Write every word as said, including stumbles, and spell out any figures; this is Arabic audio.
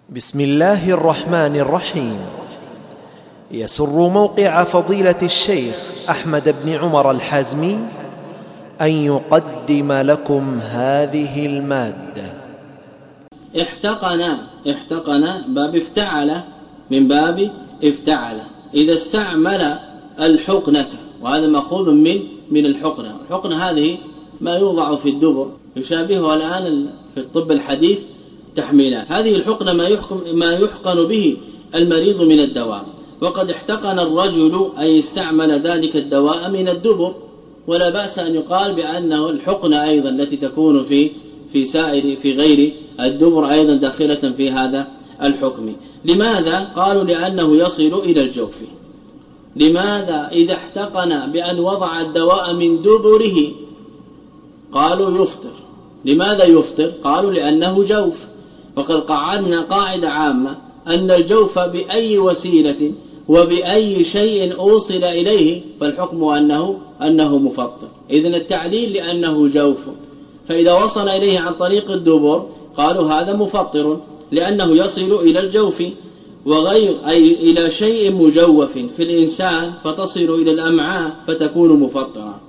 بسم الله الرحمن الرحيم. يسر موقع فضيلة الشيخ أحمد بن عمر الحازمي أن يقدم لكم هذه المادة. احتقن احتقن باب افتعل من باب افتعل إذا استعمل الحقنة، وهذا مأخوذ من من الحقنة. الحقنة هذه ما يوضع في الدبر، يشابهها الآن في الطب الحديث تحميلات. هذه الحقنة ما يحقن ما يحقن به المريض من الدواء، وقد احتقن الرجل أي استعمل ذلك الدواء من الدبر، ولا بأس أن يقال بأنه الحقنة أيضا التي تكون في في سائر في غير الدبر أيضا داخلة في هذا الحكم. لماذا؟ قالوا لأنه يصل إلى الجوف. لماذا إذا احتقن بأن وضع الدواء من دبره قالوا يفطر؟ لماذا يفطر؟ قالوا لأنه جوف. وقد قعدنا قاعدة عامة أن الجوف بأي وسيلة وبأي شيء أوصل إليه فالحكم أنه أنه مفطر. إذن التعليل لأنه جوف، فإذا وصل إليه عن طريق الدبر قالوا هذا مفطر لأنه يصل إلى الجوف، وغير أي إلى شيء مجوف في الإنسان فتصل إلى الأمعاء فتكون مفطرة.